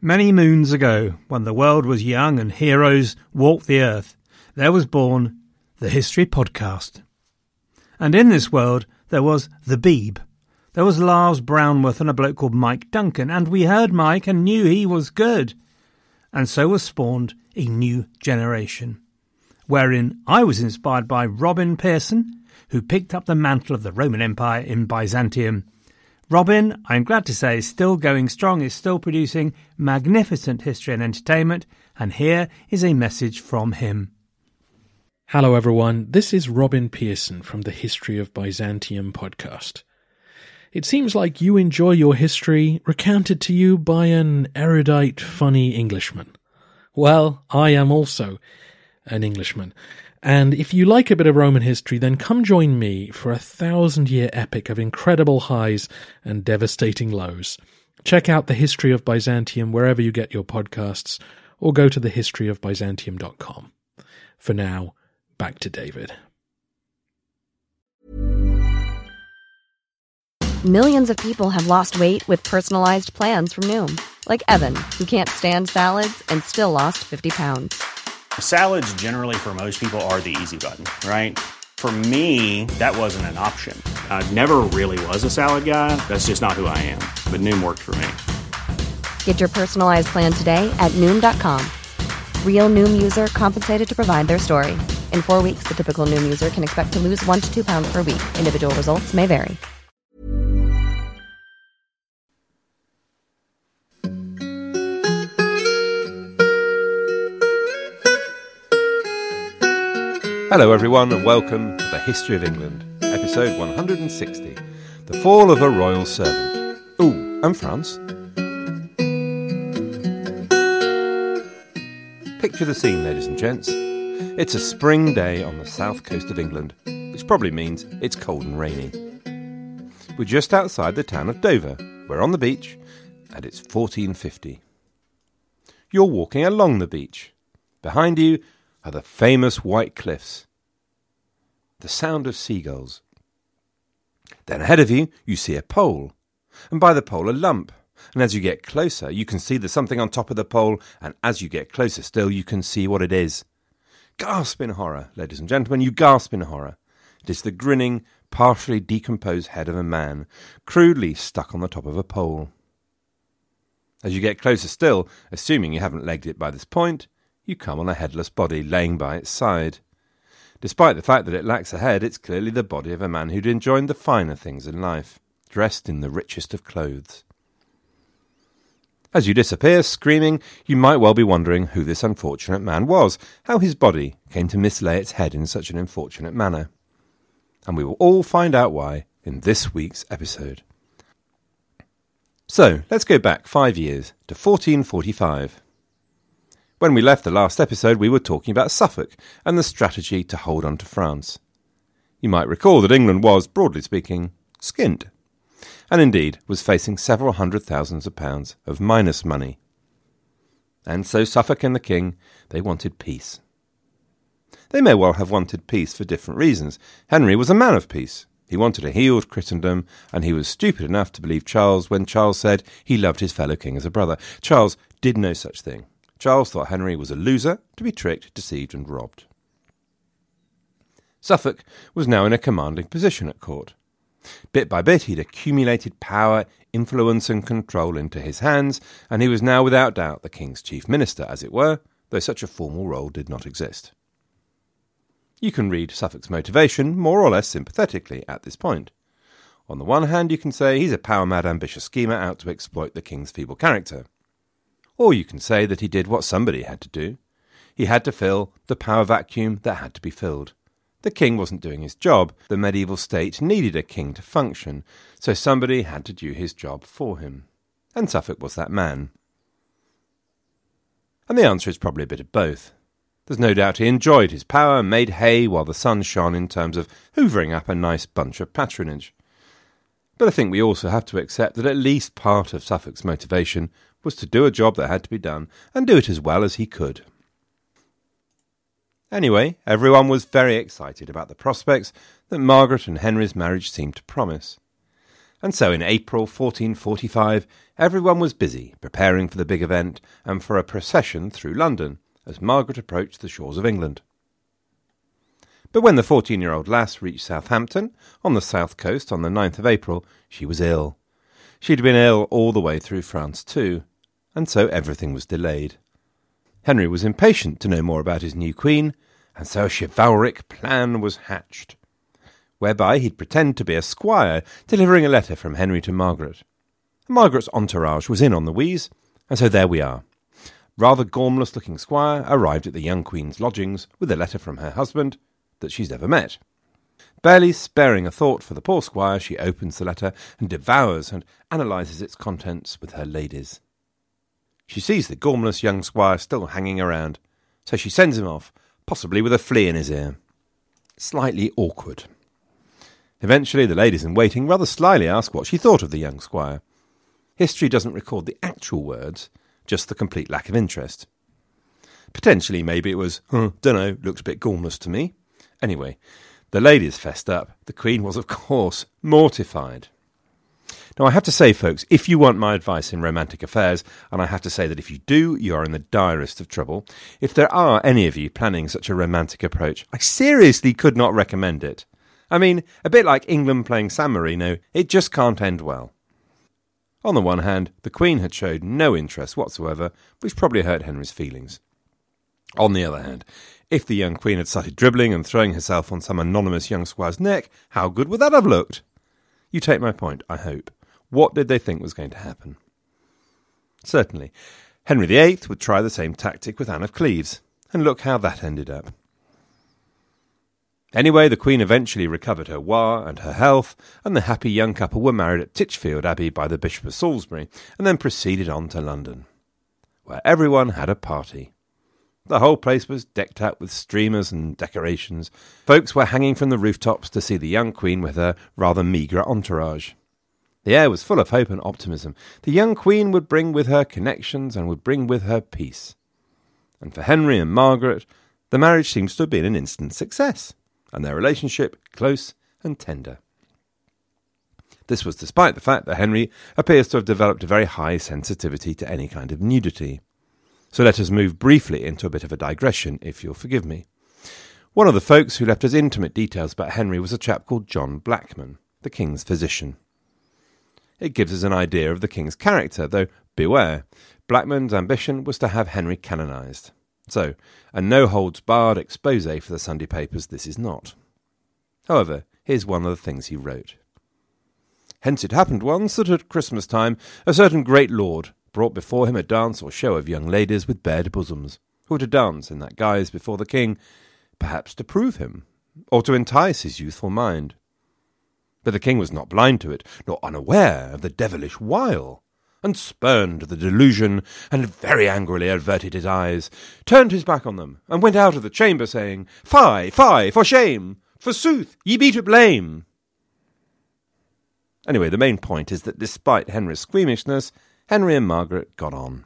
Many moons ago, when the world was young and heroes walked the earth, there was born the History Podcast. And in this world, there was the Beeb. There was Lars Brownworth and a bloke called Mike Duncan, and we heard Mike and knew he was good. And so was spawned a new generation, wherein I was inspired by Robin Pearson, who picked up the mantle of the Roman Empire in Byzantium. Robin, I'm glad to say, is still going strong, is still producing magnificent history and entertainment, and here is a message from him. Hello everyone, this is Robin Pearson from the History of Byzantium podcast. It seems like you enjoy your history recounted to you by an erudite, funny Englishman. Well, I am also an Englishman. And if you like a bit of Roman history, then come join me for a 1,000-year epic of incredible highs and devastating lows. Check out The History of Byzantium wherever you get your podcasts, or go to thehistoryofbyzantium.com. For now, back to David. Millions of people have lost weight with personalized plans from Noom. Like Evan, who can't stand salads and still lost 50 pounds. Salads generally for most people are the easy button, right? For me, that wasn't an option. I never really was a salad guy. That's just not who I am. But Noom worked for me. Get your personalized plan today at Noom.com. Real Noom user compensated to provide their story. In 4 weeks, the typical Noom user can expect to lose 1 to 2 pounds per week. Individual results may vary. Hello everyone and welcome to the History of England, episode 160, The Fall of a Royal Servant. Ooh, and France. Picture the scene, ladies and gents. It's a spring day on the south coast of England, which probably means it's cold and rainy. We're just outside the town of Dover. We're on the beach, and it's 1450. You're walking along the beach. Behind you are the famous white cliffs. The sound of seagulls. Then ahead of you, you see a pole, and by the pole a lump, and as you get closer, you can see there's something on top of the pole, and as you get closer still, you can see what it is. Gasp in horror, ladies and gentlemen, you gasp in horror. It is the grinning, partially decomposed head of a man, crudely stuck on the top of a pole. As you get closer still, assuming you haven't legged it by this point, you come on a headless body laying by its side. Despite the fact that it lacks a head, it's clearly the body of a man who'd enjoyed the finer things in life, dressed in the richest of clothes. As you disappear, screaming, you might well be wondering who this unfortunate man was, how his body came to mislay its head in such an unfortunate manner. And we will all find out why in this week's episode. So, let's go back 5 years to 1445. When we left the last episode, we were talking about Suffolk and the strategy to hold on to France. You might recall that England was, broadly speaking, skint, and indeed was facing several £100,000s of minus money. And so Suffolk and the king, they wanted peace. They may well have wanted peace for different reasons. Henry was a man of peace. He wanted a healed Christendom, and he was stupid enough to believe Charles when Charles said he loved his fellow king as a brother. Charles did no such thing. Charles thought Henry was a loser, to be tricked, deceived and robbed. Suffolk was now in a commanding position at court. Bit by bit he'd accumulated power, influence and control into his hands, and he was now without doubt the king's chief minister, as it were, though such a formal role did not exist. You can read Suffolk's motivation more or less sympathetically at this point. On the one hand, you can say he's a power-mad, ambitious schemer out to exploit the king's feeble character. Or you can say that he did what somebody had to do. He had to fill the power vacuum that had to be filled. The king wasn't doing his job. The medieval state needed a king to function, so somebody had to do his job for him. And Suffolk was that man. And the answer is probably a bit of both. There's no doubt he enjoyed his power and made hay while the sun shone in terms of hoovering up a nice bunch of patronage. But I think we also have to accept that at least part of Suffolk's motivation was to do a job that had to be done, and do it as well as he could. Anyway, everyone was very excited about the prospects that Margaret and Henry's marriage seemed to promise. And so in April 1445, Everyone was busy preparing for the big event and for a procession through London as Margaret approached the shores of England. But when the 14-year-old lass reached Southampton, on the south coast, on the 9th of April, she was ill. She'd been ill all the way through France too, and so everything was delayed. Henry was impatient to know more about his new queen, and so a chivalric plan was hatched, whereby he'd pretend to be a squire delivering a letter from Henry to Margaret. Margaret's entourage was in on the wheeze, and so there we are. Rather gormless-looking squire arrived at the young queen's lodgings with a letter from her husband that she's never met. Barely sparing a thought for the poor squire, she opens the letter and devours and analyses its contents with her ladies. She sees the gormless young squire still hanging around, so she sends him off, possibly with a flea in his ear. Slightly awkward. Eventually the ladies in waiting rather slyly ask what she thought of the young squire. History doesn't record the actual words, just the complete lack of interest. Potentially maybe it was, dunno, looks a bit gormless to me. Anyway, the ladies fessed up. The Queen was, of course, mortified. Now, I have to say, folks, if you want my advice in romantic affairs, and I have to say that if you do, you are in the direst of trouble, if there are any of you planning such a romantic approach, I seriously could not recommend it. I mean, a bit like England playing San Marino, it just can't end well. On the one hand, the Queen had showed no interest whatsoever, which probably hurt Henry's feelings. On the other hand, if the young Queen had started dribbling and throwing herself on some anonymous young squire's neck, how good would that have looked? You take my point, I hope. What did they think was going to happen? Certainly, Henry VIII would try the same tactic with Anne of Cleves, and look how that ended up. Anyway, the Queen eventually recovered her war and her health, and the happy young couple were married at Titchfield Abbey by the Bishop of Salisbury, and then proceeded on to London, where everyone had a party. The whole place was decked out with streamers and decorations. Folks were hanging from the rooftops to see the young Queen with her rather meagre entourage. The air was full of hope and optimism. The young Queen would bring with her connections and would bring with her peace. And for Henry and Margaret, the marriage seems to have been an instant success, and their relationship close and tender. This was despite the fact that Henry appears to have developed a very high sensitivity to any kind of nudity. So let us move briefly into a bit of a digression, if you'll forgive me. One of the folks who left us intimate details about Henry was a chap called John Blackman, the king's physician. It gives us an idea of the king's character, though beware, Blackman's ambition was to have Henry canonised. So, a no-holds-barred expose for the Sunday papers this is not. However, here's one of the things he wrote. Hence it happened once that at Christmas time a certain great lord brought before him a dance or show of young ladies with bared bosoms, who were to dance in that guise before the king, perhaps to prove him, or to entice his youthful mind. But the king was not blind to it, nor unaware of the devilish wile, and spurned the delusion, and very angrily averted his eyes, turned his back on them, and went out of the chamber, saying, Fie, fie, for shame! Forsooth, ye be to blame! Anyway, the main point is that despite Henry's squeamishness, Henry and Margaret got on.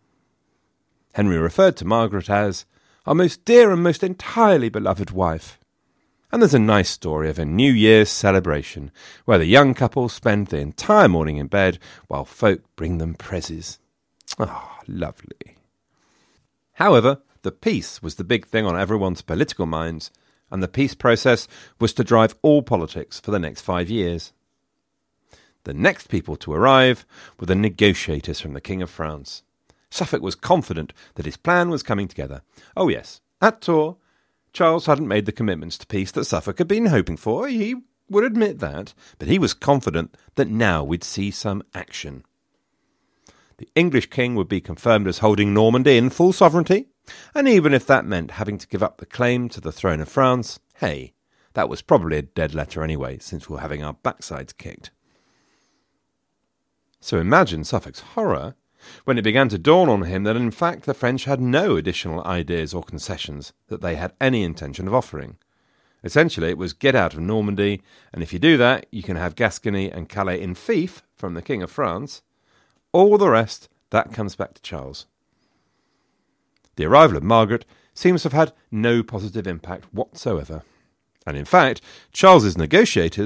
Henry referred to Margaret as our most dear and most entirely beloved wife. And there's a nice story of a New Year's celebration, where the young couple spend the entire morning in bed, while folk bring them prezzies. Ah, lovely. However, the peace was the big thing on everyone's political minds, and the peace process was to drive all politics for the next 5 years. The next people to arrive were the negotiators from the King of France. Suffolk was confident that his plan was coming together. Oh yes, at Tours, Charles hadn't made the commitments to peace that Suffolk had been hoping for, he would admit that, but he was confident that now we'd see some action. The English king would be confirmed as holding Normandy in full sovereignty, and even if that meant having to give up the claim to the throne of France, hey, that was probably a dead letter anyway, since we were having our backsides kicked. So imagine Suffolk's horror when it began to dawn on him that in fact the French had no additional ideas or concessions that they had any intention of offering. Essentially it was get out of Normandy, and if you do that you can have Gascony and Calais in fief from the King of France. All the rest, that comes back to Charles. The arrival of Margaret seems to have had no positive impact whatsoever. And in fact, Charles's negotiators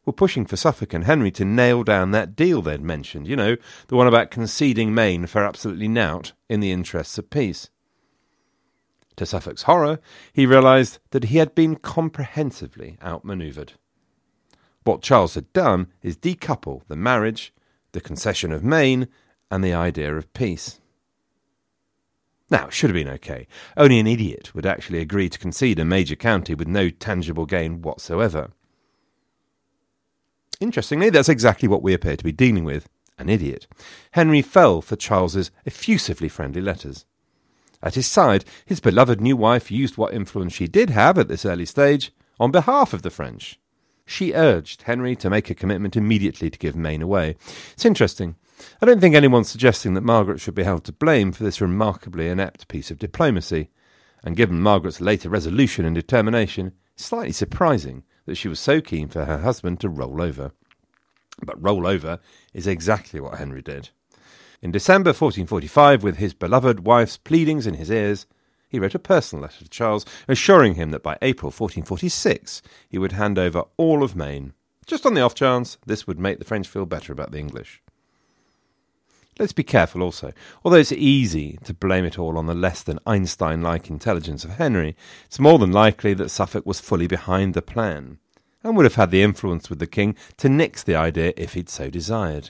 were pushing for Suffolk and Henry to nail down that deal they'd mentioned, the one about conceding Maine for absolutely nout in the interests of peace. To Suffolk's horror, he realised that he had been comprehensively outmanoeuvred. What Charles had done is decouple the marriage, the concession of Maine, and the idea of peace. Now, it should have been okay. Only an idiot would actually agree to concede a major county with no tangible gain whatsoever. Interestingly, that's exactly what we appear to be dealing with, an idiot. Henry fell for Charles's effusively friendly letters. At his side, his beloved new wife used what influence she did have at this early stage on behalf of the French. She urged Henry to make a commitment immediately to give Maine away. It's interesting. I don't think anyone's suggesting that Margaret should be held to blame for this remarkably inept piece of diplomacy, and given Margaret's later resolution and determination, it's slightly surprising that she was so keen for her husband to roll over. But roll over is exactly what Henry did. In December 1445, with his beloved wife's pleadings in his ears, he wrote a personal letter to Charles, assuring him that by April 1446 he would hand over all of Maine, just on the off chance this would make the French feel better about the English. Let's be careful also. Although it's easy to blame it all on the less than Einstein-like intelligence of Henry, it's more than likely that Suffolk was fully behind the plan, and would have had the influence with the king to nix the idea if he'd so desired.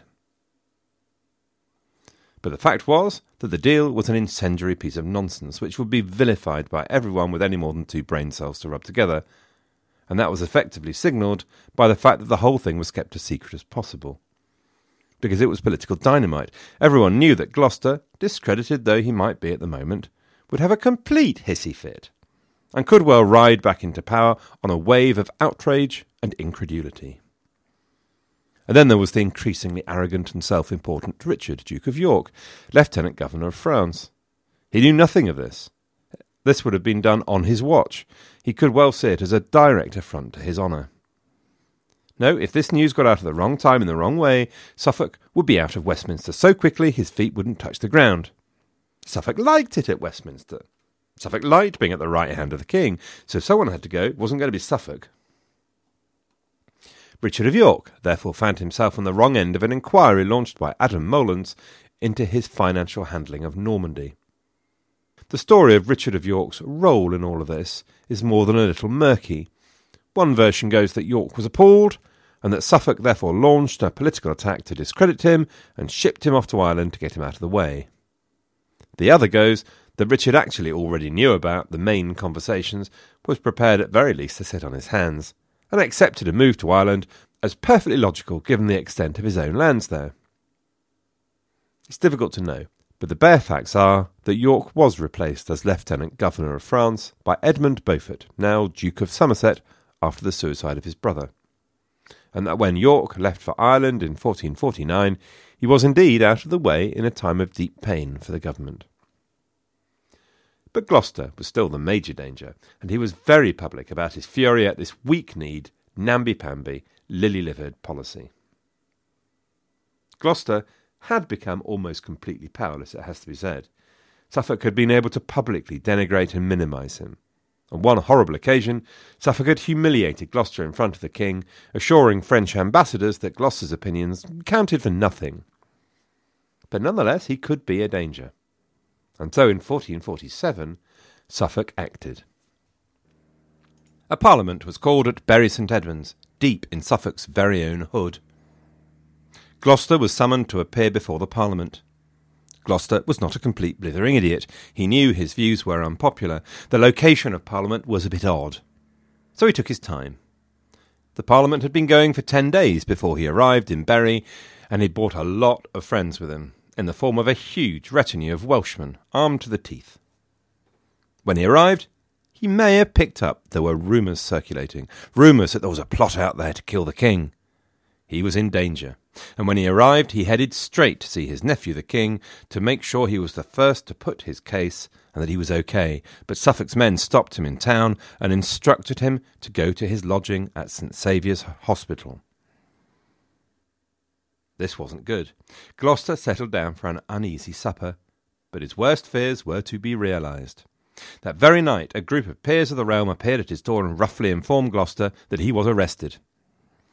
But the fact was that the deal was an incendiary piece of nonsense which would be vilified by everyone with any more than two brain cells to rub together, and that was effectively signalled by the fact that the whole thing was kept as secret as possible. Because it was political dynamite, everyone knew that Gloucester, discredited though he might be at the moment, would have a complete hissy fit, and could well ride back into power on a wave of outrage and incredulity. And then there was the increasingly arrogant and self-important Richard, Duke of York, Lieutenant Governor of France. He knew nothing of this. This would have been done on his watch. He could well see it as a direct affront to his honour. No, if this news got out at the wrong time in the wrong way, Suffolk would be out of Westminster so quickly his feet wouldn't touch the ground. Suffolk liked it at Westminster. Suffolk liked being at the right hand of the king, so if someone had to go, it wasn't going to be Suffolk. Richard of York therefore found himself on the wrong end of an inquiry launched by Adam Molens into his financial handling of Normandy. The story of Richard of York's role in all of this is more than a little murky. One version goes that York was appalled, and that Suffolk therefore launched a political attack to discredit him and shipped him off to Ireland to get him out of the way. The other goes that Richard actually already knew about the Maine conversations, was prepared at very least to sit on his hands, and accepted a move to Ireland as perfectly logical given the extent of his own lands there. It's difficult to know, but the bare facts are that York was replaced as Lieutenant Governor of France by Edmund Beaufort, now Duke of Somerset, after the suicide of his brother, and that when York left for Ireland in 1449, he was indeed out of the way in a time of deep pain for the government. But Gloucester was still the major danger, and he was very public about his fury at this weak-kneed, namby-pamby, lily-livered policy. Gloucester had become almost completely powerless, it has to be said. Suffolk had been able to publicly denigrate and minimise him. On one horrible occasion, Suffolk had humiliated Gloucester in front of the king, assuring French ambassadors that Gloucester's opinions counted for nothing. But nonetheless, he could be a danger. And so in 1447, Suffolk acted. A parliament was called at Bury St Edmunds, deep in Suffolk's very own hood. Gloucester was summoned to appear before the parliament. Gloucester was not a complete blithering idiot. He knew his views were unpopular. The location of Parliament was a bit odd. So he took his time. The Parliament had been going for 10 days before he arrived in Bury, and he'd brought a lot of friends with him, in the form of a huge retinue of Welshmen, armed to the teeth. When he arrived, he may have picked up there were rumours circulating, rumours that there was a plot out there to kill the king. He was in danger, and when he arrived he headed straight to see his nephew the king to make sure he was the first to put his case and that he was okay, but Suffolk's men stopped him in town and instructed him to go to his lodging at St Saviour's Hospital. This wasn't good. Gloucester settled down for an uneasy supper, but his worst fears were to be realised. That very night a group of peers of the realm appeared at his door and roughly informed Gloucester that he was arrested.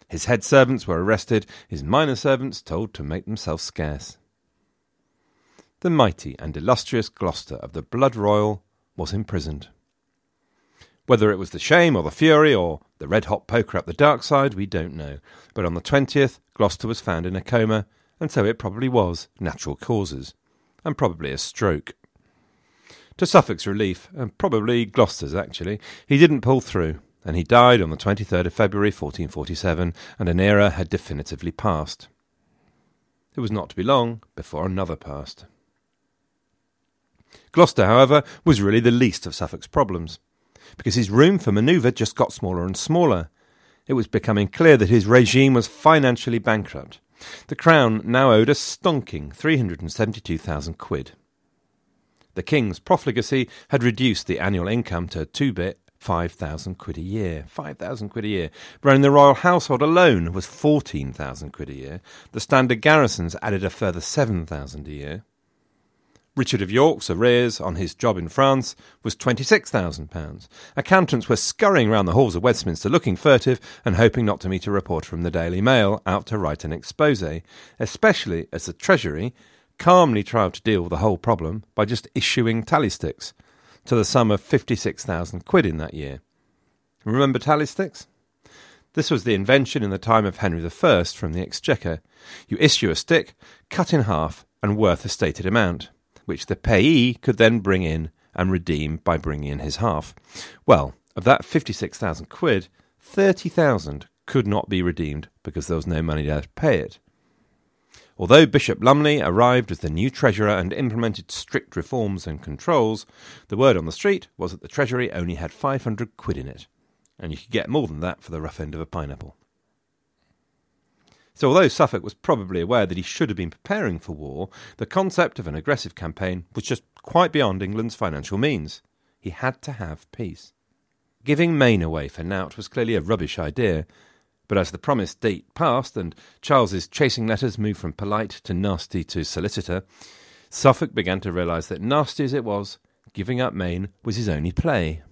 His head servants were arrested, his minor servants told to make themselves scarce. The mighty and illustrious Gloucester of the blood royal was imprisoned. Whether it was the shame or the fury or the red-hot poker up the dark side, we don't know. But on the 20th, Gloucester was found in a coma, and so it probably was natural causes, and probably a stroke. To Suffolk's relief, and probably Gloucester's actually, he didn't pull through, and he died on the 23rd of February 1447, and an era had definitively passed. It was not to be long before another passed. Gloucester, however, was really the least of Suffolk's problems, because his room for manoeuvre just got smaller and smaller. It was becoming clear that his regime was financially bankrupt. The Crown now owed a stonking 372,000 quid. The King's profligacy had reduced the annual income to 5,000 quid a year. 5,000 quid a year. Wherein the royal household alone was 14,000 quid a year. The standard garrisons added a further 7,000 a year. Richard of York's arrears on his job in France was £26,000. Accountants were scurrying round the halls of Westminster looking furtive and hoping not to meet a reporter from the Daily Mail out to write an exposé, especially as the Treasury calmly tried to deal with the whole problem by just issuing tally sticks to the sum of 56,000 quid in that year. Remember tally sticks? This was the invention in the time of Henry I from the Exchequer. You issue a stick, cut in half and worth a stated amount, which the payee could then bring in and redeem by bringing in his half. Well, of that 56,000 quid, 30,000 could not be redeemed because there was no money there to pay it. Although Bishop Lumley arrived as the new treasurer and implemented strict reforms and controls, the word on the street was that the Treasury only had 500 quid in it, and you could get more than that for the rough end of a pineapple. So although Suffolk was probably aware that he should have been preparing for war, the concept of an aggressive campaign was just quite beyond England's financial means. He had to have peace. Giving Maine away for nought was clearly a rubbish idea, but as the promised date passed and Charles's chasing letters moved from polite to nasty to solicitor, Suffolk began to realise that nasty as it was, giving up Maine was his only play.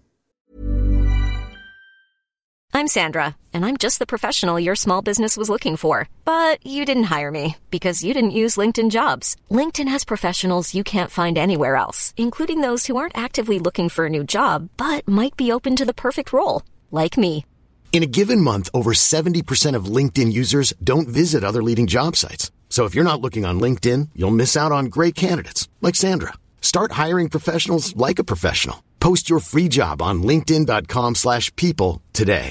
I'm Sandra, and I'm just the professional your small business was looking for. But you didn't hire me because you didn't use LinkedIn Jobs. LinkedIn has professionals you can't find anywhere else, including those who aren't actively looking for a new job, but might be open to the perfect role, like me. In a given month, over 70% of LinkedIn users don't visit other leading job sites. So if you're not looking on LinkedIn, you'll miss out on great candidates, like Sandra. Start hiring professionals like a professional. Post your free job on linkedin.com/people today.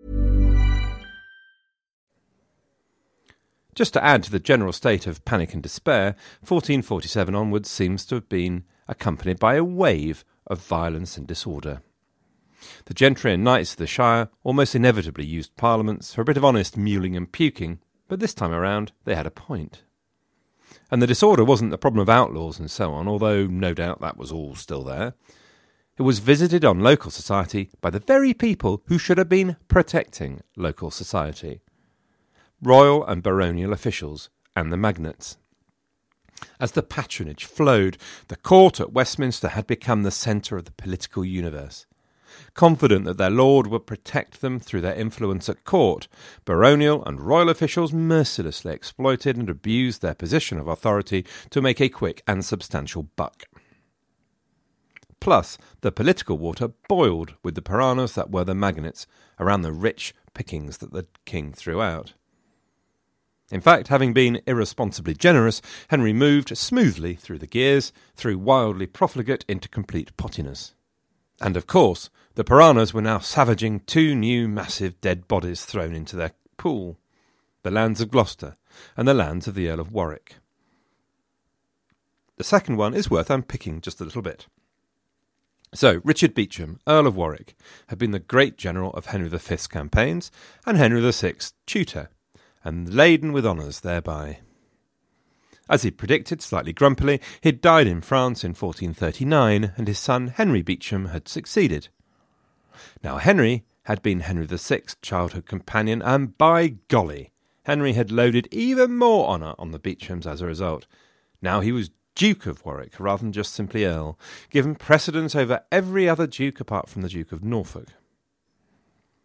Just to add to the general state of panic and despair, 1447 onwards seems to have been accompanied by a wave of violence and disorder. The gentry and knights of the Shire almost inevitably used parliaments for a bit of honest mewling and puking, but this time around they had a point. And the disorder wasn't the problem of outlaws and so on, although no doubt that was all still there. It was visited on local society by the very people who should have been protecting local society. Royal and baronial officials and the magnates. As the patronage flowed, the court at Westminster had become the centre of the political universe. Confident that their lord would protect them through their influence at court, baronial and royal officials mercilessly exploited and abused their position of authority to make a quick and substantial buck. Plus, the political water boiled with the piranhas that were the magnates around the rich pickings that the king threw out. In fact, having been irresponsibly generous, Henry moved smoothly through the gears, through wildly profligate into complete pottiness. And of course, the piranhas were now savaging two new massive dead bodies thrown into their pool, the lands of Gloucester and the lands of the Earl of Warwick. The second one is worth unpicking just a little bit. So, Richard Beauchamp, Earl of Warwick, had been the great general of Henry V's campaigns and Henry VI's tutor, and laden with honours thereby. As he predicted, slightly grumpily, he had died in France in 1439, and his son Henry Beauchamp had succeeded. Now Henry had been Henry VI's childhood companion, and by golly, Henry had loaded even more honour on the Beauchamps as a result. Now he was Duke of Warwick rather than just simply Earl, given precedence over every other duke apart from the Duke of Norfolk.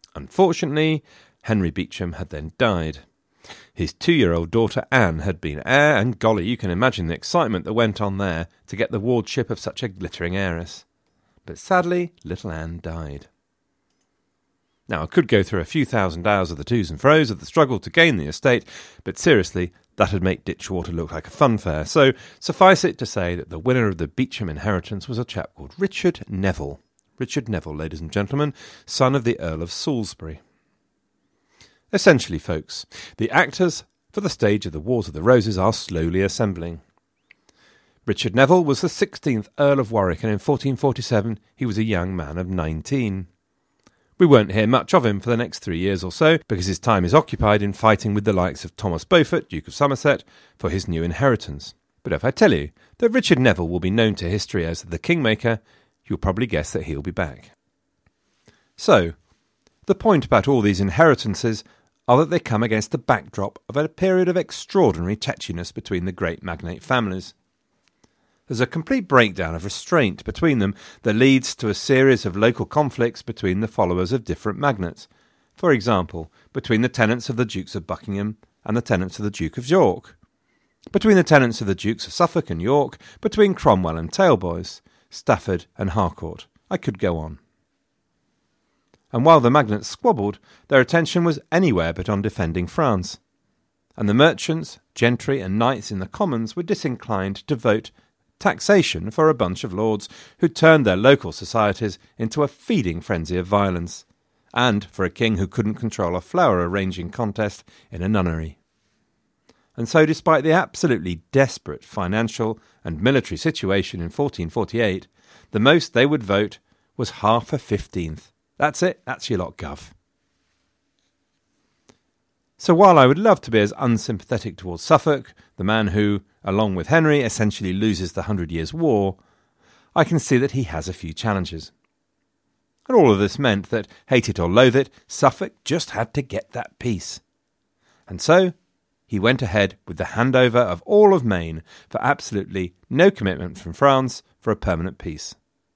Unfortunately, Henry Beauchamp had then died. His 2-year-old daughter Anne had been heir, and golly, you can imagine the excitement that went on there to get the wardship of such a glittering heiress. But sadly, little Anne died. Now, I could go through a few thousand hours of the to's and fro's of the struggle to gain the estate, but seriously, that would make Ditchwater look like a funfair, so suffice it to say that the winner of the Beauchamp inheritance was a chap called Richard Neville. Richard Neville, ladies and gentlemen, son of the Earl of Salisbury. Essentially, folks, the actors for the stage of the Wars of the Roses are slowly assembling. Richard Neville was the 16th Earl of Warwick, and in 1447 he was a young man of 19. We won't hear much of him for the next 3 years or so, because his time is occupied in fighting with the likes of Thomas Beaufort, Duke of Somerset, for his new inheritance. But if I tell you that Richard Neville will be known to history as the Kingmaker, you'll probably guess that he'll be back. So, the point about all these inheritances are that they come against the backdrop of a period of extraordinary tetchiness between the great magnate families. There's a complete breakdown of restraint between them that leads to a series of local conflicts between the followers of different magnates. For example, between the tenants of the Dukes of Buckingham and the tenants of the Duke of York. Between the tenants of the Dukes of Suffolk and York, between Cromwell and Taleboys, Stafford and Harcourt. I could go on. And while the magnates squabbled, their attention was anywhere but on defending France. And the merchants, gentry and knights in the commons were disinclined to vote taxation for a bunch of lords who turned their local societies into a feeding frenzy of violence, and for a king who couldn't control a flower arranging contest in a nunnery. And so, despite the absolutely desperate financial and military situation in 1448, the most they would vote was half a 15th. That's it, that's your lot, Gov. So while I would love to be as unsympathetic towards Suffolk, the man who, along with Henry, essentially loses the 100 Years' War, I can see that he has a few challenges. And all of this meant that, hate it or loathe it, Suffolk just had to get that peace. And so he went ahead with the handover of all of Maine for absolutely no commitment from France for a permanent peace.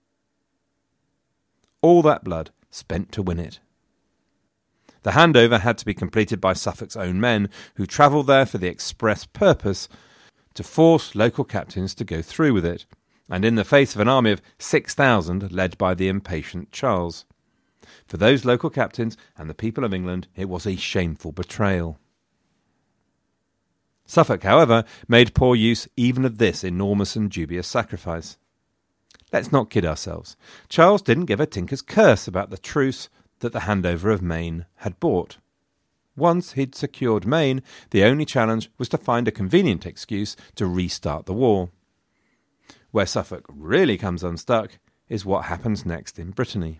All that blood spent to win it. The handover had to be completed by Suffolk's own men, who travelled there for the express purpose to force local captains to go through with it, and in the face of an army of 6,000 led by the impatient Charles. For those local captains and the people of England, it was a shameful betrayal. Suffolk, however, made poor use even of this enormous and dubious sacrifice. Let's not kid ourselves. Charles didn't give a tinker's curse about the truce that the handover of Maine had bought. Once he'd secured Maine, the only challenge was to find a convenient excuse to restart the war. Where Suffolk really comes unstuck is what happens next in Brittany.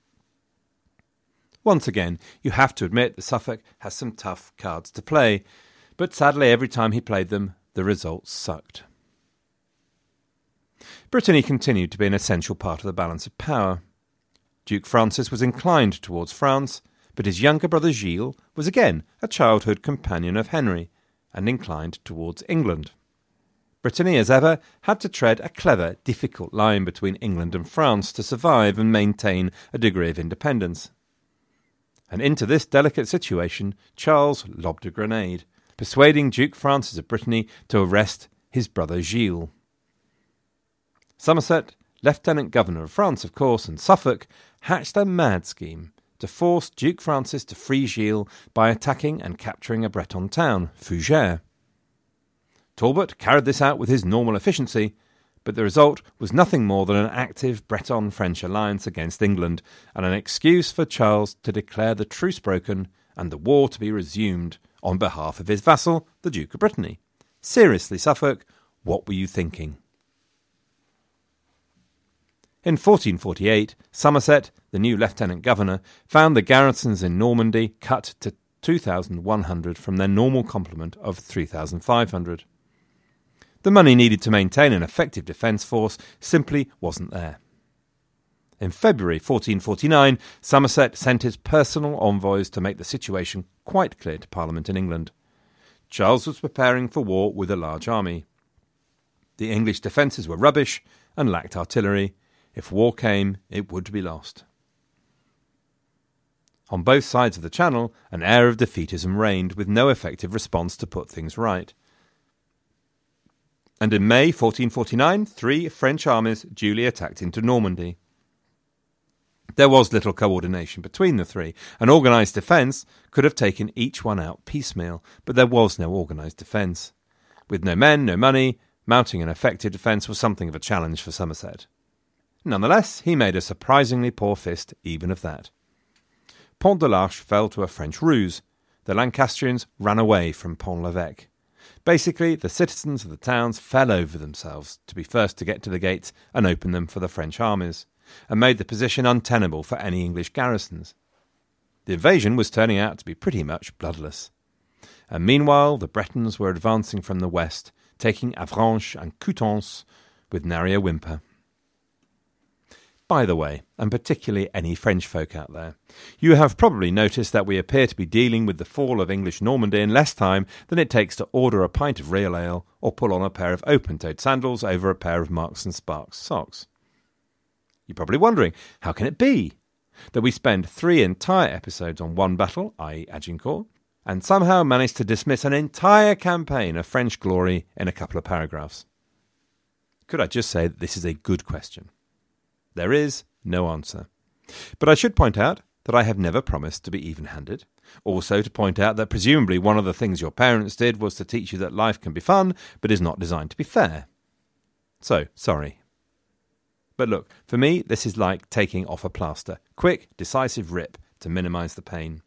Once again, you have to admit that Suffolk has some tough cards to play, but sadly every time he played them, the results sucked. Brittany continued to be an essential part of the balance of power. Duke Francis was inclined towards France, but his younger brother Gilles was again a childhood companion of Henry, and inclined towards England. Brittany, as ever, had to tread a clever, difficult line between England and France to survive and maintain a degree of independence. And into this delicate situation, Charles lobbed a grenade, persuading Duke Francis of Brittany to arrest his brother Gilles. Somerset, Lieutenant Governor of France, of course, and Suffolk, hatched a mad scheme to force Duke Francis to free Gilles by attacking and capturing a Breton town, Fougères. Talbot carried this out with his normal efficiency, but the result was nothing more than an active Breton-French alliance against England, and an excuse for Charles to declare the truce broken and the war to be resumed on behalf of his vassal, the Duke of Brittany. Seriously, Suffolk, what were you thinking? In 1448, Somerset, the new lieutenant governor, found the garrisons in Normandy cut to 2,100 from their normal complement of 3,500. The money needed to maintain an effective defence force simply wasn't there. In February 1449, Somerset sent his personal envoys to make the situation quite clear to Parliament in England. Charles was preparing for war with a large army. The English defences were rubbish and lacked artillery. If war came, it would be lost. On both sides of the Channel, an air of defeatism reigned, with no effective response to put things right. And in May 1449, 3 French armies duly attacked into Normandy. There was little coordination between the 3. An organised defence could have taken each one out piecemeal, but there was no organised defence. With no men, no money, mounting an effective defence was something of a challenge for Somerset. Nonetheless, he made a surprisingly poor fist even of that. Pont de l'Arche fell to a French ruse. The Lancastrians ran away from Pont-l'Evêque. Basically, the citizens of the towns fell over themselves to be first to get to the gates and open them for the French armies, and made the position untenable for any English garrisons. The invasion was turning out to be pretty much bloodless. And meanwhile, the Bretons were advancing from the west, taking Avranches and Coutances with nary a whimper. By the way, and particularly any French folk out there, you have probably noticed that we appear to be dealing with the fall of English Normandy in less time than it takes to order a pint of real ale or pull on a pair of open-toed sandals over a pair of Marks and Sparks socks. You're probably wondering, how can it be that we spend 3 entire episodes on one battle, i.e. Agincourt, and somehow manage to dismiss an entire campaign of French glory in a couple of paragraphs? Could I just say that this is a good question? There is no answer. But I should point out that I have never promised to be even-handed. Also to point out that presumably one of the things your parents did was to teach you that life can be fun, but is not designed to be fair. So, sorry. But look, for me, this is like taking off a plaster. Quick, decisive rip to minimise the pain.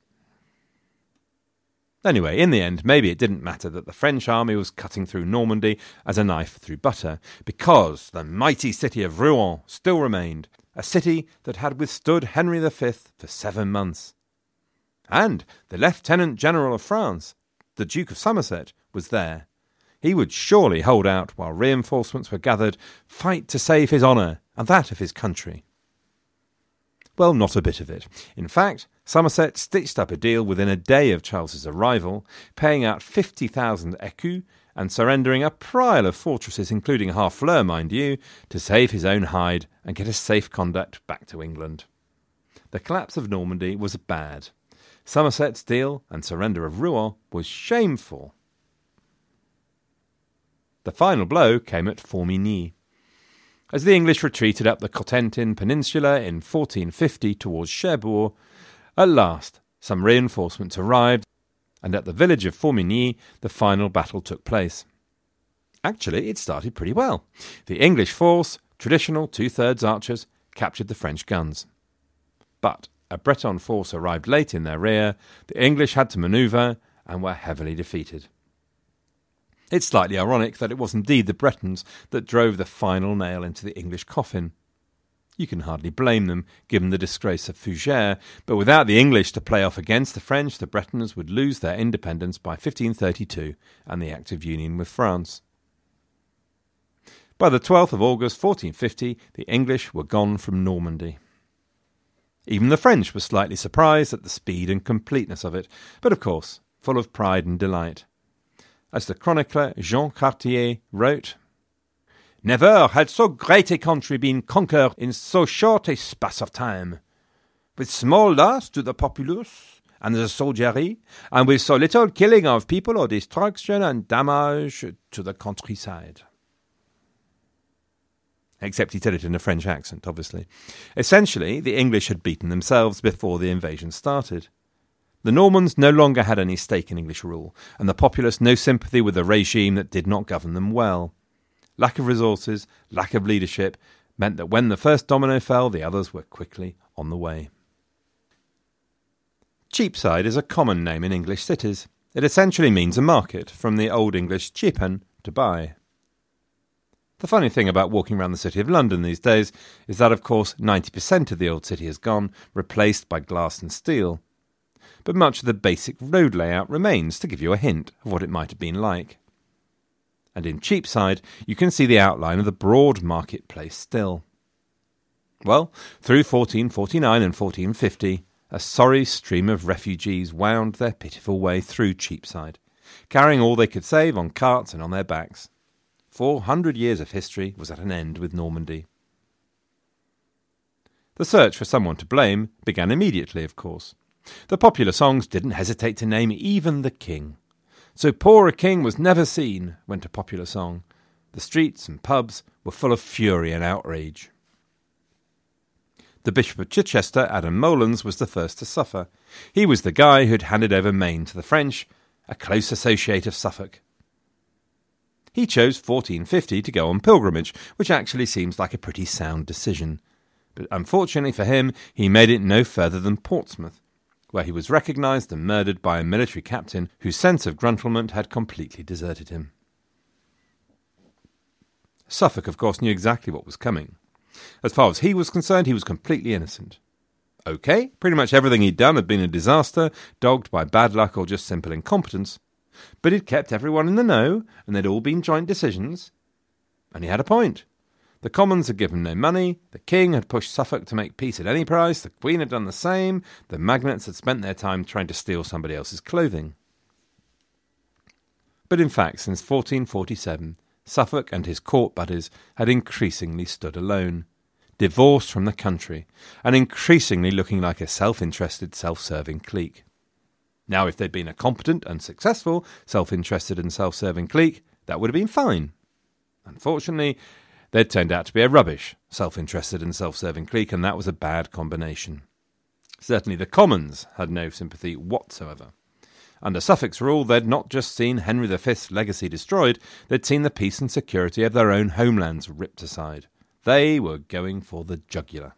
Anyway, in the end, maybe it didn't matter that the French army was cutting through Normandy as a knife through butter, because the mighty city of Rouen still remained, a city that had withstood Henry V for 7 months. And the Lieutenant General of France, the Duke of Somerset, was there. He would surely hold out while reinforcements were gathered, fight to save his honour and that of his country. Well, not a bit of it. In fact, Somerset stitched up a deal within a day of Charles's arrival, paying out 50,000 écus and surrendering a pile of fortresses, including Harfleur, mind you, to save his own hide and get a safe conduct back to England. The collapse of Normandy was bad. Somerset's deal and surrender of Rouen was shameful. The final blow came at Formigny. As the English retreated up the Cotentin Peninsula in 1450 towards Cherbourg, at last some reinforcements arrived, and at the village of Formigny the final battle took place. Actually, it started pretty well. The English force, traditional 2/3 archers, captured the French guns. But a Breton force arrived late in their rear, the English had to manoeuvre, and were heavily defeated. It's slightly ironic that it was indeed the Bretons that drove the final nail into the English coffin. You can hardly blame them, given the disgrace of Fougères, but without the English to play off against the French, the Bretons would lose their independence by 1532 and the Act of Union with France. By the 12th of August 1450, the English were gone from Normandy. Even the French were slightly surprised at the speed and completeness of it, but of course, full of pride and delight. As the chronicler Jean Cartier wrote, "Never had so great a country been conquered in so short a space of time, with small loss to the populace and the soldiery, and with so little killing of people or destruction and damage to the countryside." Except he said it in a French accent, obviously. Essentially, the English had beaten themselves before the invasion started. The Normans no longer had any stake in English rule, and the populace no sympathy with a regime that did not govern them well. Lack of resources, lack of leadership, meant that when the first domino fell, the others were quickly on the way. Cheapside is a common name in English cities. It essentially means a market, from the Old English cheapen, to buy. The funny thing about walking around the City of London these days is that, of course, 90% of the old city has gone, replaced by glass and steel. But much of the basic road layout remains to give you a hint of what it might have been like. And in Cheapside, you can see the outline of the broad marketplace still. Well, through 1449 and 1450, a sorry stream of refugees wound their pitiful way through Cheapside, carrying all they could save on carts and on their backs. 400 years of history was at an end with Normandy. The search for someone to blame began immediately, of course. The popular songs didn't hesitate to name even the king. So poor a king was never seen, went a popular song. The streets and pubs were full of fury and outrage. The Bishop of Chichester, Adam Molens, was the first to suffer. He was the guy who'd handed over Maine to the French, a close associate of Suffolk. He chose 1450 to go on pilgrimage, which actually seems like a pretty sound decision. But unfortunately for him, he made it no further than Portsmouth, where he was recognised and murdered by a military captain whose sense of gruntlement had completely deserted him. Suffolk, of course, knew exactly what was coming. As far as he was concerned, he was completely innocent. OK, pretty much everything he'd done had been a disaster, dogged by bad luck or just simple incompetence. But he'd kept everyone in the know, and they'd all been joint decisions. And he had a point. The Commons had given no money, the King had pushed Suffolk to make peace at any price, the Queen had done the same, the magnates had spent their time trying to steal somebody else's clothing. But in fact, since 1447, Suffolk and his court buddies had increasingly stood alone, divorced from the country, and increasingly looking like a self-interested, self-serving clique. Now, if they'd been a competent and successful, self-interested and self-serving clique, that would have been fine. Unfortunately, they'd turned out to be a rubbish, self-interested and self-serving clique, and that was a bad combination. Certainly the Commons had no sympathy whatsoever. Under Suffolk's rule, they'd not just seen Henry V's legacy destroyed, they'd seen the peace and security of their own homelands ripped aside. They were going for the jugular.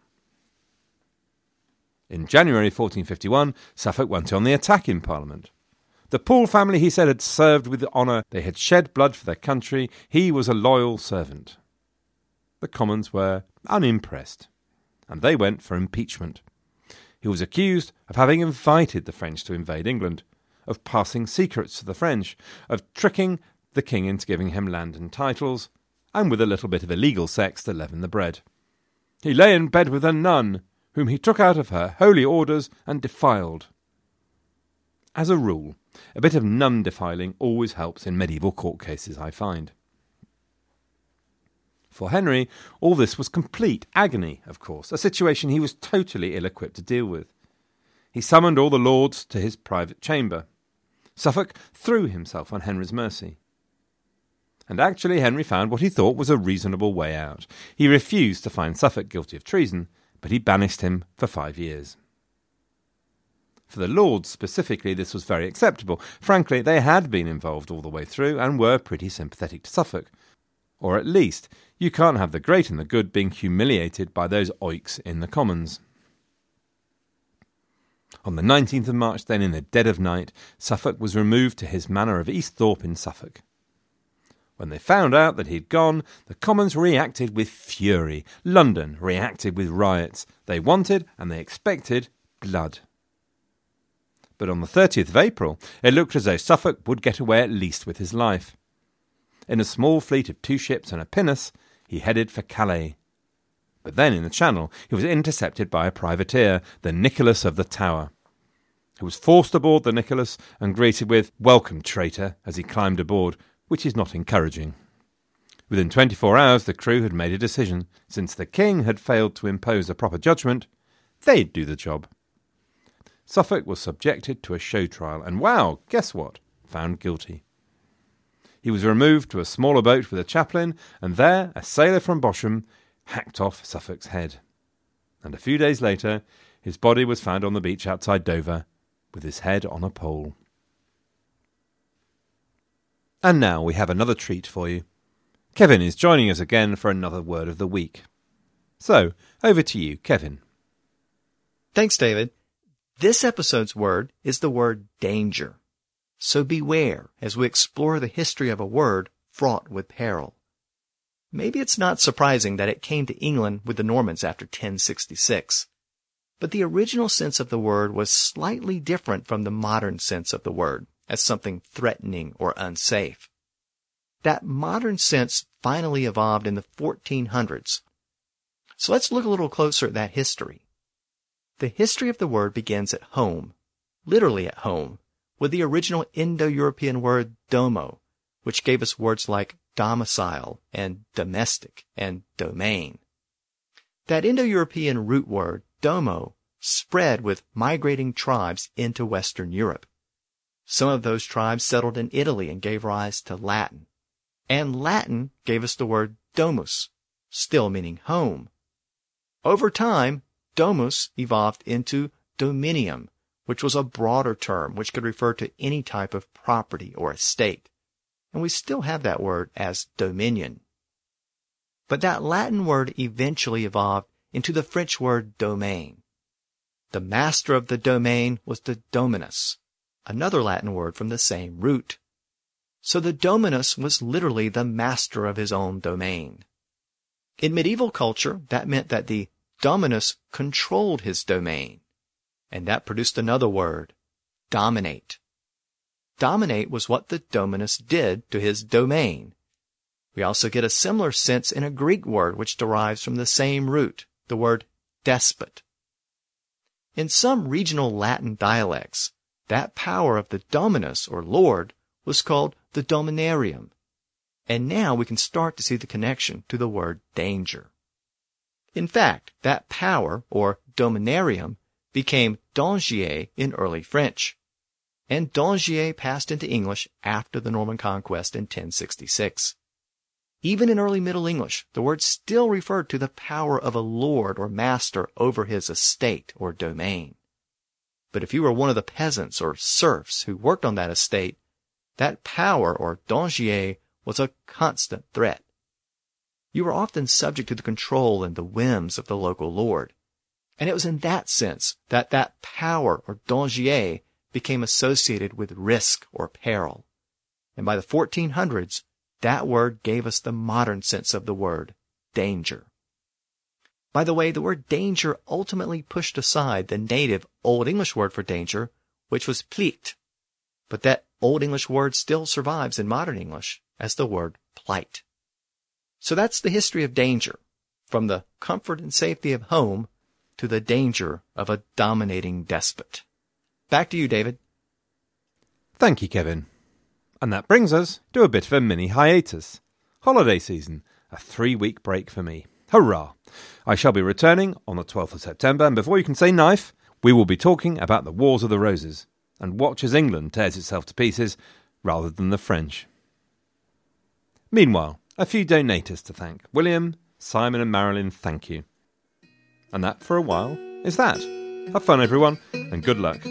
In January 1451, Suffolk went on the attack in Parliament. The Poole family, he said, had served with honour. They had shed blood for their country. He was a loyal servant. The Commons were unimpressed, and they went for impeachment. He was accused of having invited the French to invade England, of passing secrets to the French, of tricking the king into giving him land and titles, and with a little bit of illegal sex to leaven the bread. He lay in bed with a nun, whom he took out of her holy orders and defiled. As a rule, a bit of nun defiling always helps in medieval court cases, I find. For Henry, all this was complete agony, of course, a situation he was totally ill-equipped to deal with. He summoned all the lords to his private chamber. Suffolk threw himself on Henry's mercy. And actually Henry found what he thought was a reasonable way out. He refused to find Suffolk guilty of treason, but he banished him for 5 years. For the lords specifically, this was very acceptable. Frankly, they had been involved all the way through and were pretty sympathetic to Suffolk. Or at least, you can't have the great and the good being humiliated by those oiks in the Commons. On the 19th of March, then, in the dead of night, Suffolk was removed to his manor of Easthorpe in Suffolk. When they found out that he'd gone, the Commons reacted with fury. London reacted with riots. They wanted and they expected blood. But on the 30th of April, it looked as though Suffolk would get away at least with his life. In a small fleet of 2 ships and a pinnace, he headed for Calais. But then in the Channel, he was intercepted by a privateer, the Nicholas of the Tower. He was forced aboard the Nicholas and greeted with, "Welcome, traitor," as he climbed aboard, which is not encouraging. Within 24 hours, the crew had made a decision. Since the king had failed to impose a proper judgment, they'd do the job. Suffolk was subjected to a show trial, and wow, guess what? Found guilty. He was removed to a smaller boat with a chaplain, and there a sailor from Bosham hacked off Suffolk's head. And a few days later, his body was found on the beach outside Dover, with his head on a pole. And now we have another treat for you. Kevin is joining us again for another Word of the Week. So, over to you, Kevin. Thanks, David. This episode's word is the word danger. So beware as we explore the history of a word fraught with peril. Maybe it's not surprising that it came to England with the Normans after 1066. But the original sense of the word was slightly different from the modern sense of the word, as something threatening or unsafe. That modern sense finally evolved in the 1400s. So let's look a little closer at that history. The history of the word begins at home, literally at home, with the original Indo-European word domo, which gave us words like domicile and domestic and domain. That Indo-European root word, domo, spread with migrating tribes into Western Europe. Some of those tribes settled in Italy and gave rise to Latin. And Latin gave us the word domus, still meaning home. Over time, domus evolved into dominium, which was a broader term which could refer to any type of property or estate. And we still have that word as dominion. But that Latin word eventually evolved into the French word domain. The master of the domain was the dominus, another Latin word from the same root. So the dominus was literally the master of his own domain. In medieval culture, that meant that the dominus controlled his domain. And that produced another word, dominate. Dominate was what the dominus did to his domain. We also get a similar sense in a Greek word which derives from the same root, the word despot. In some regional Latin dialects, that power of the dominus or lord was called the dominarium. And now we can start to see the connection to the word danger. In fact, that power, or dominarium, became danger in early French. And danger passed into English after the Norman Conquest in 1066. Even in early Middle English, the word still referred to the power of a lord or master over his estate or domain. But if you were one of the peasants or serfs who worked on that estate, that power or danger was a constant threat. You were often subject to the control and the whims of the local lord. And it was in that sense that that power or danger became associated with risk or peril. And by the 1400s, that word gave us the modern sense of the word, danger. By the way, the word danger ultimately pushed aside the native Old English word for danger, which was plicht. But that Old English word still survives in modern English as the word plight. So that's the history of danger, from the comfort and safety of home to the danger of a dominating despot. Back to you, David. Thank you, Kevin. And that brings us to a bit of a mini hiatus. Holiday season, a 3-week break for me. Hurrah! I shall be returning on the 12th of September, and before you can say knife, we will be talking about the Wars of the Roses, and watch as England tears itself to pieces, rather than the French. Meanwhile, a few donators to thank. William, Simon and Marilyn, thank you. And that, for a while, is that. Have fun, everyone, and good luck.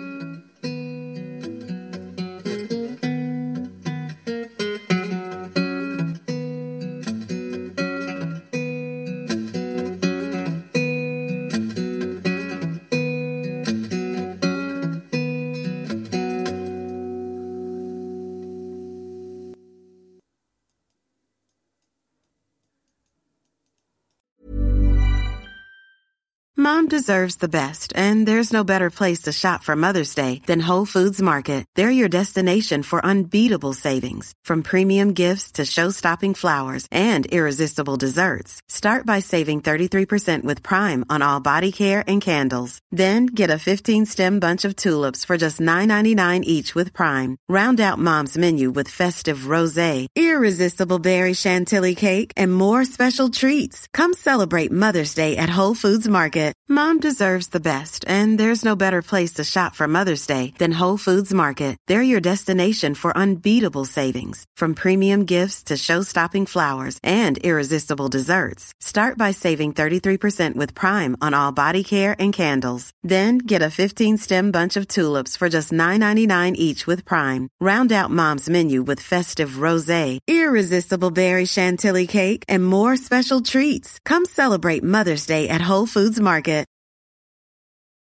Mom deserves the best, and there's no better place to shop for Mother's Day than Whole Foods Market. They're your destination for unbeatable savings, from premium gifts to show-stopping flowers and irresistible desserts. Start by saving 33% with Prime on all body care and candles. Then get a 15-stem bunch of tulips for just $9.99 each with Prime. Round out Mom's menu with festive rosé, irresistible berry chantilly cake, and more special treats. Come celebrate Mother's Day at Whole Foods Market. Mom deserves the best, and there's no better place to shop for Mother's Day than Whole Foods Market. They're your destination for unbeatable savings, from premium gifts to show-stopping flowers and irresistible desserts. Start by saving 33% with Prime on all body care and candles. Then get a 15-stem bunch of tulips for just $9.99 each with Prime. Round out Mom's menu with festive rosé, irresistible berry chantilly cake, and more special treats. Come celebrate Mother's Day at Whole Foods Market.